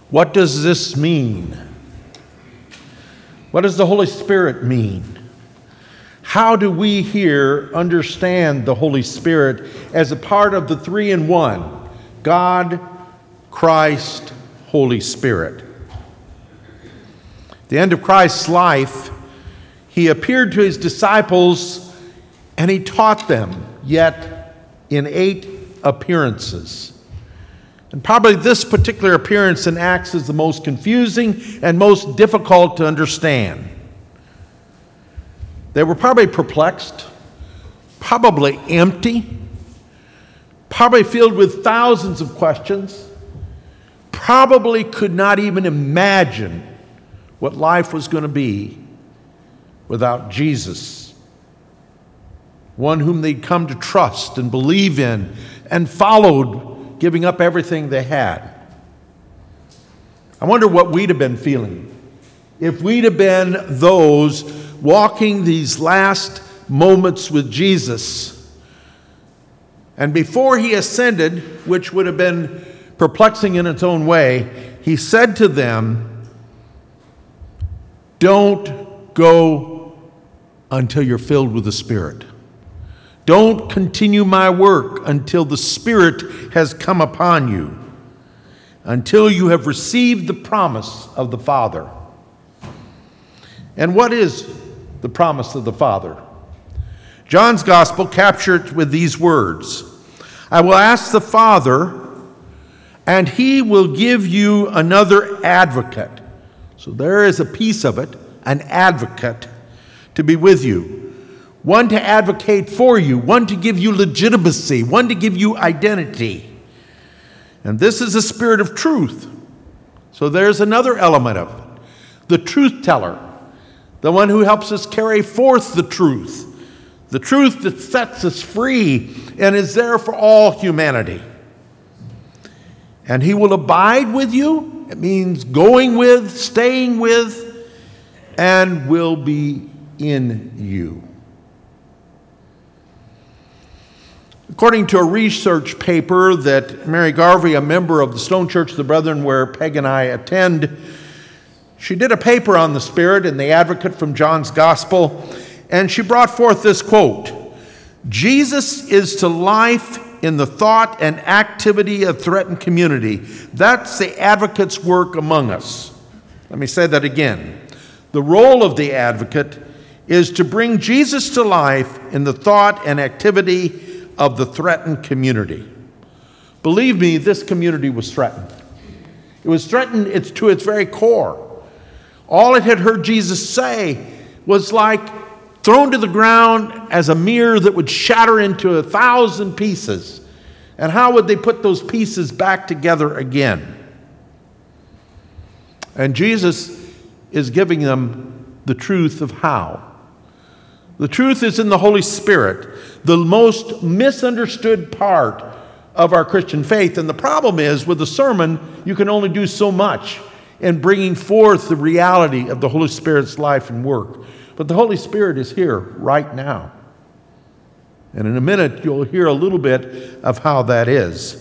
What does this mean? What does the Holy Spirit mean? How do we here understand the Holy Spirit as a part of the three in one? God, Christ, Holy Spirit. At the end of Christ's life, he appeared to his disciples and he taught them, yet in 8 appearances. And probably this particular appearance in Acts is the most confusing and most difficult to understand. They were probably perplexed, probably empty, probably filled with thousands of questions, probably could not even imagine what life was going to be without Jesus, one whom they'd come to trust and believe in and followed, giving up everything they had. I wonder what we'd have been feeling if we'd have been those walking these last moments with Jesus. And before he ascended, which would have been perplexing in its own way, he said to them, "Don't go until you're filled with the Spirit. Don't continue my work until the Spirit has come upon you, until you have received the promise of the Father." And what is the promise of the Father? John's Gospel captured it with these words: "I will ask the Father, and he will give you another advocate." So there is a piece of it, an advocate, to be with you. One to advocate for you, one to give you legitimacy, one to give you identity. And this is the Spirit of truth. So there's another element of it. The truth teller, the one who helps us carry forth the truth that sets us free and is there for all humanity. And he will abide with you. It means going with, staying with, and will be in you. According to a research paper that Mary Garvey, a member of the Stone Church of the Brethren, where Peg and I attend, she did a paper on the Spirit and the advocate from John's Gospel, and she brought forth this quote: "Jesus is to life in the thought and activity of threatened community. That's the advocate's work among us." Let me say that again. The role of the advocate is to bring Jesus to life in the thought and activity of the threatened community. Believe me, this community was threatened. It was threatened to its very core. All it had heard Jesus say was like thrown to the ground as a mirror that would shatter into 1,000 pieces. And how would they put those pieces back together again? And Jesus is giving them the truth of how. The truth is in the Holy Spirit, the most misunderstood part of our Christian faith. And the problem is, with a sermon, you can only do so much in bringing forth the reality of the Holy Spirit's life and work. But the Holy Spirit is here right now. And in a minute, you'll hear a little bit of how that is.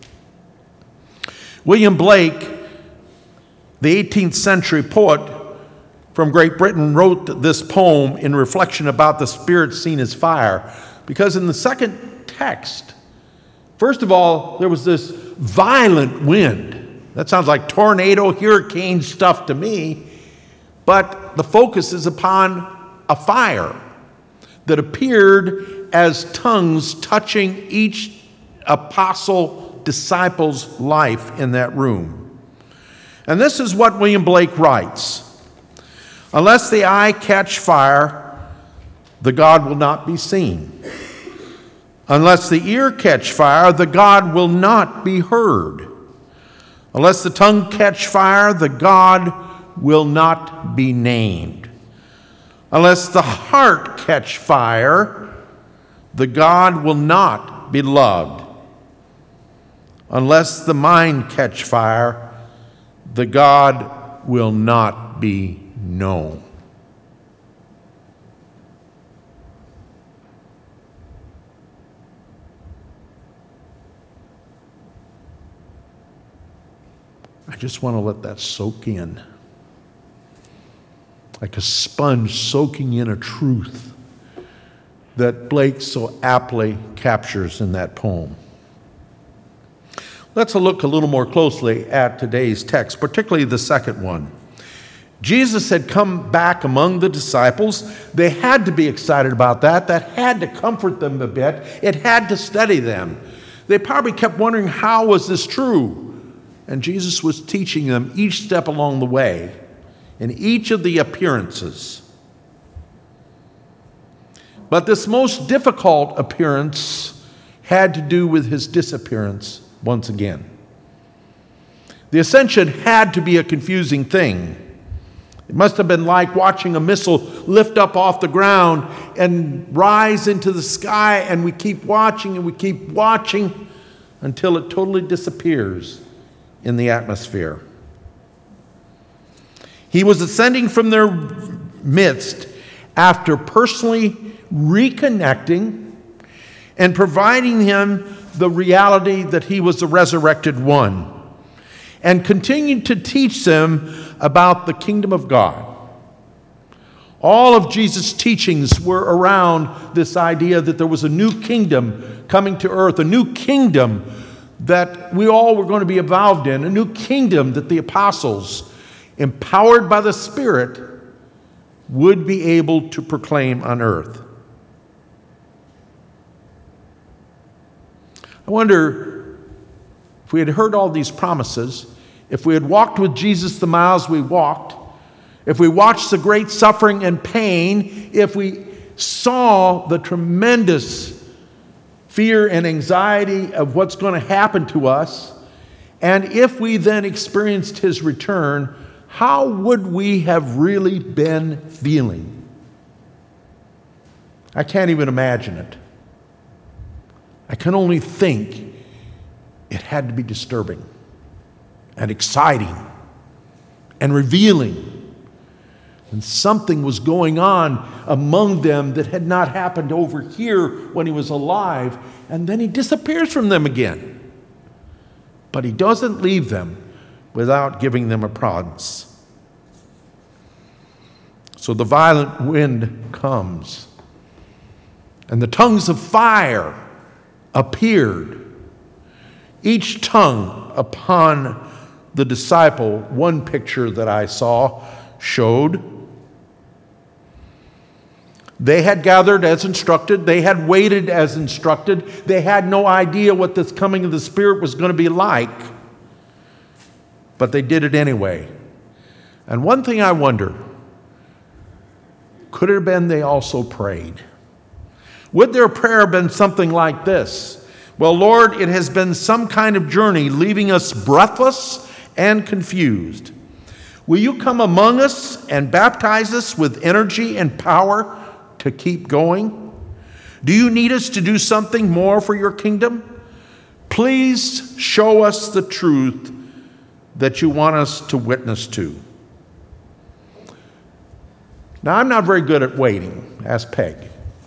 William Blake, the 18th century poet from Great Britain, wrote this poem in reflection about the Spirit seen as fire. Because in the second text, first of all, there was this violent wind. That sounds like tornado, hurricane stuff to me. But the focus is upon a fire that appeared as tongues touching each apostle disciple's life in that room. And this is what William Blake writes: "Unless the eye catch fire, the God will not be seen. Unless the ear catch fire, the God will not be heard. Unless the tongue catch fire, the God will not be named. Unless the heart catch fire, the God will not be loved. Unless the mind catch fire, the God will not be known." I just want to let that soak in. Like a sponge soaking in a truth that Blake so aptly captures in that poem. Let's look a little more closely at today's text, particularly the second one. Jesus had come back among the disciples. They had to be excited about that. That had to comfort them a bit. It had to steady them. They probably kept wondering, how was this true? And Jesus was teaching them each step along the way, in each of the appearances. But this most difficult appearance had to do with his disappearance once again. The ascension had to be a confusing thing. It must have been like watching a missile lift up off the ground and rise into the sky, and we keep watching and we keep watching until it totally disappears in the atmosphere. He was ascending from their midst after personally reconnecting and providing him the reality that he was the resurrected one, and continued to teach them about the kingdom of God. All of Jesus' teachings were around this idea that there was a new kingdom coming to earth, a new kingdom that we all were going to be involved in, a new kingdom that the apostles, empowered by the Spirit, would be able to proclaim on earth. I wonder if we had heard all these promises, if we had walked with Jesus the miles we walked, if we watched the great suffering and pain, if we saw the tremendous fear and anxiety of what's going to happen to us, and if we then experienced his return, how would we have really been feeling? I can't even imagine it. I can only think it had to be disturbing and exciting and revealing. And something was going on among them that had not happened over here when he was alive, and then he disappears from them again. But he doesn't leave them without giving them a promise. So the violent wind comes, and the tongues of fire appeared, each tongue upon the disciple. One picture that I saw showed they had gathered as instructed, they had waited as instructed, they had no idea what this coming of the Spirit was going to be like, but they did it anyway. And one thing I wonder, could it have been they also prayed? Would their prayer have been something like this? Well, Lord, it has been some kind of journey leaving us breathless and confused. Will you come among us and baptize us with energy and power to keep going? Do you need us to do something more for your kingdom? Please show us the truth that you want us to witness to. Now, I'm not very good at waiting. Ask Peg.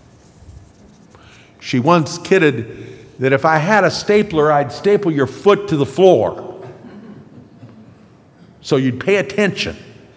She once kidded that if I had a stapler, I'd staple your foot to the floor so you'd pay attention.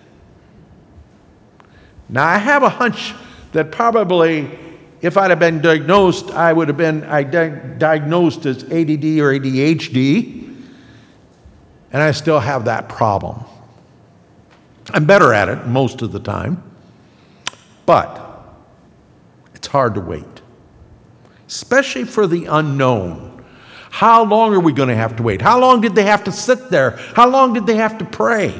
Now, I have a hunch that probably if I'd have been diagnosed, I would have been diagnosed as ADD or ADHD, and I still have that problem. I'm better at it most of the time, but it's hard to wait, especially for the unknown. How long are we going to have to wait? How long did they have to sit there? How long did they have to pray?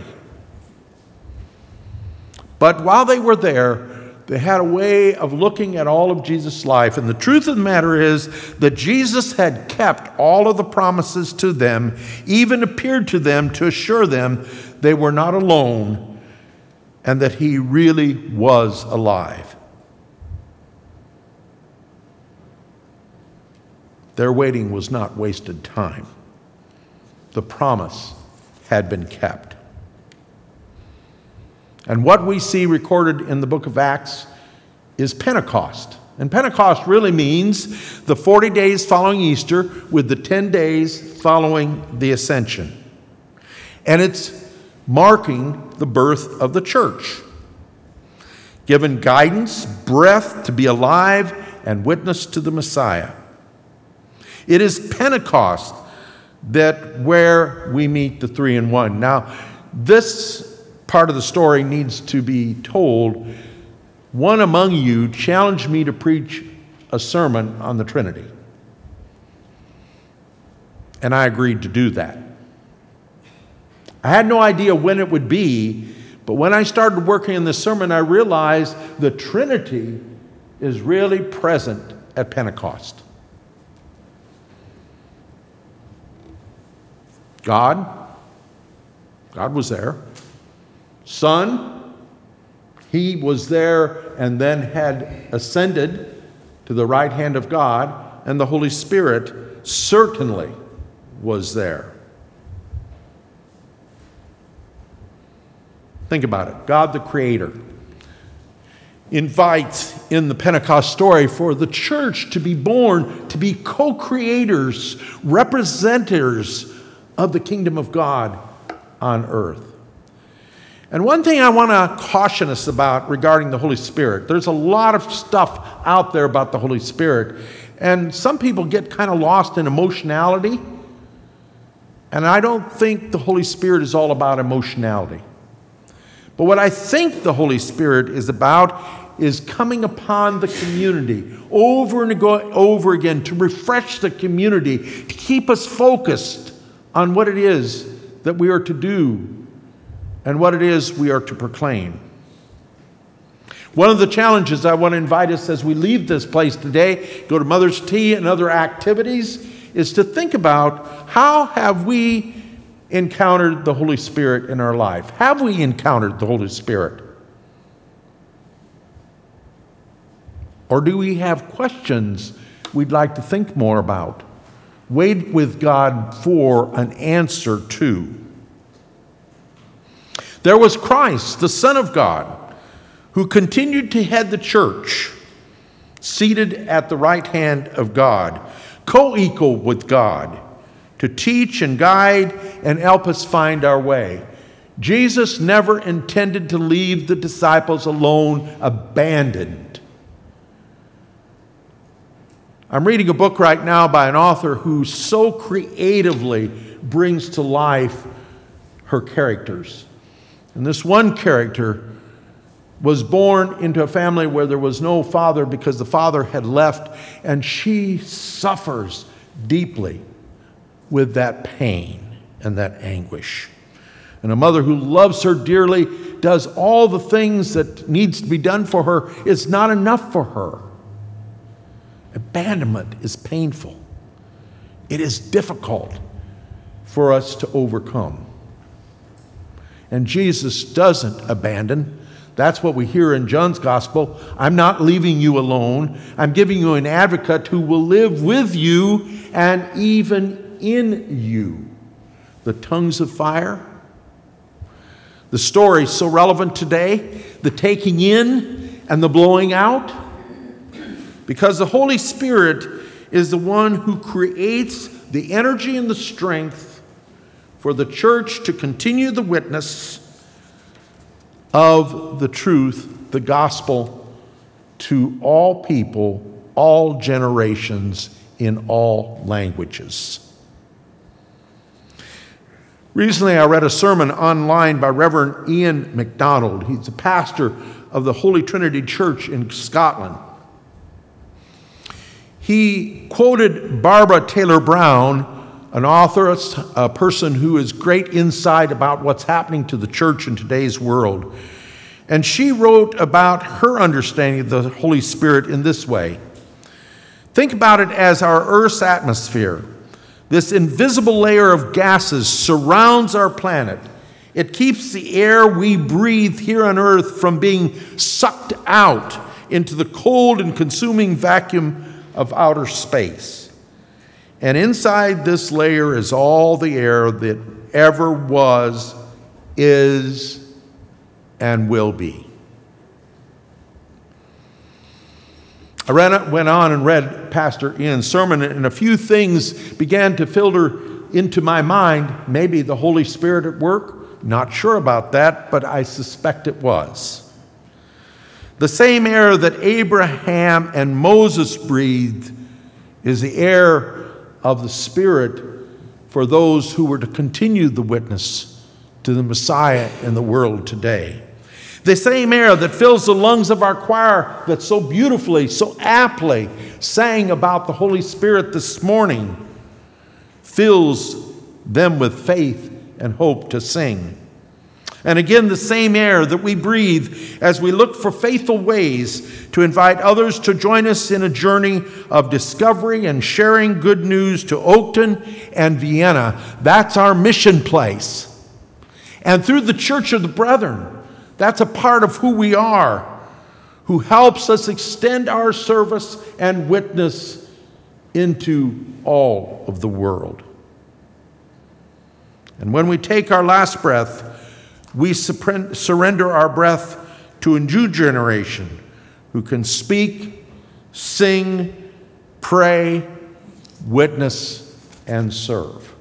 But while they were there, they had a way of looking at all of Jesus' life. And the truth of the matter is that Jesus had kept all of the promises to them, even appeared to them to assure them they were not alone and that he really was alive. Their waiting was not wasted time. The promise had been kept. And what we see recorded in the book of Acts is Pentecost. And Pentecost really means the 40 days following Easter with the 10 days following the Ascension. And it's marking the birth of the church. Given guidance, breath to be alive, and witness to the Messiah. It is Pentecost where we meet the three in one. Now, this part of the story needs to be told. One among you challenged me to preach a sermon on the Trinity. And I agreed to do that. I had no idea when it would be, but when I started working on this sermon, I realized the Trinity is really present at Pentecost. God was there. Son, he was there and then had ascended to the right hand of God, and the Holy Spirit certainly was there. Think about it. God the Creator invites in the Pentecost story for the church to be born, to be co-creators, representatives of the kingdom of God on earth. And one thing I want to caution us about regarding the Holy Spirit, there's a lot of stuff out there about the Holy Spirit, and some people get kind of lost in emotionality, and I don't think the Holy Spirit is all about emotionality. But what I think the Holy Spirit is about is coming upon the community over and over again to refresh the community, to keep us focused on what it is that we are to do and what it is we are to proclaim. One of the challenges I want to invite us as we leave this place today, go to Mother's Tea and other activities, is to think about how have we encountered the Holy Spirit in our life? Have we encountered the Holy Spirit? Or do we have questions we'd like to think more about? Wait with God for an answer to. There was Christ, the Son of God, who continued to head the church, seated at the right hand of God, co-equal with God, to teach and guide and help us find our way. Jesus never intended to leave the disciples alone, abandoned. I'm reading a book right now by an author who so creatively brings to life her characters. And this one character was born into a family where there was no father because the father had left, and she suffers deeply with that pain and that anguish. And a mother who loves her dearly does all the things that needs to be done for her. It's not enough for her. Abandonment is painful. It is difficult for us to overcome. And Jesus doesn't abandon. That's what we hear in John's gospel. I'm not leaving you alone. I'm giving you an advocate who will live with you and even in you. The tongues of fire. The story is so relevant today. The taking in and the blowing out. Because the Holy Spirit is the one who creates the energy and the strength for the church to continue the witness of the truth, the gospel, to all people, all generations, in all languages. Recently, I read a sermon online by Reverend Ian MacDonald. He's a pastor of the Holy Trinity Church in Scotland. He quoted Barbara Taylor Brown, an author, a person who has great insight about what's happening to the church in today's world. And she wrote about her understanding of the Holy Spirit in this way. Think about it as our Earth's atmosphere. This invisible layer of gases surrounds our planet. It keeps the air we breathe here on Earth from being sucked out into the cold and consuming vacuum of outer space. And inside this layer is all the air that ever was, is, and will be. I went on and read Pastor Ian's sermon, and a few things began to filter into my mind, maybe the Holy Spirit at work. Not sure about that, but I suspect it was. The same air that Abraham and Moses breathed is the air of the Spirit for those who were to continue the witness to the Messiah in the world today. The same air that fills the lungs of our choir that so beautifully, so aptly sang about the Holy Spirit this morning fills them with faith and hope to sing. And again, the same air that we breathe as we look for faithful ways to invite others to join us in a journey of discovery and sharing good news to Oakton and Vienna. That's our mission place. And through the Church of the Brethren, that's a part of who we are, who helps us extend our service and witness into all of the world. And when we take our last breath, we surrender our breath to a new generation who can speak, sing, pray, witness, and serve.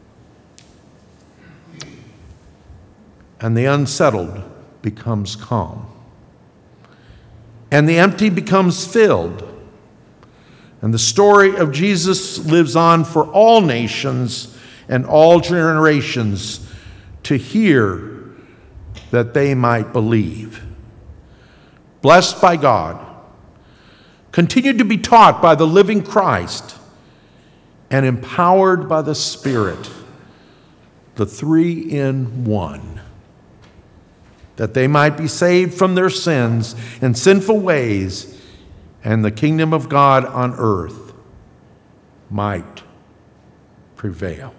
And the unsettled becomes calm. And the empty becomes filled. And the story of Jesus lives on for all nations and all generations to hear that they might believe. Blessed by God, continue to be taught by the living Christ, and empowered by the Spirit, the three in one, that they might be saved from their sins and sinful ways, and the kingdom of God on earth might prevail.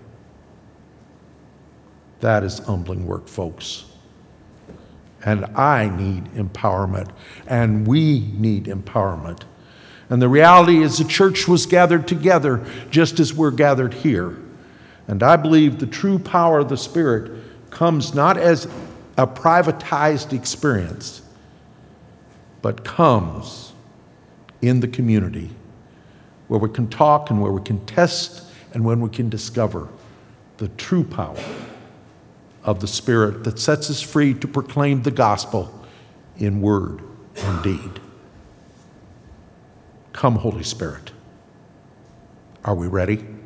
That is humbling work, folks. And I need empowerment, and we need empowerment. And the reality is the church was gathered together just as we're gathered here. And I believe the true power of the Spirit comes not as a privatized experience, but comes in the community where we can talk and where we can test and when we can discover the true power of the Spirit that sets us free to proclaim the gospel in word and deed. Come, Holy Spirit. Are we ready?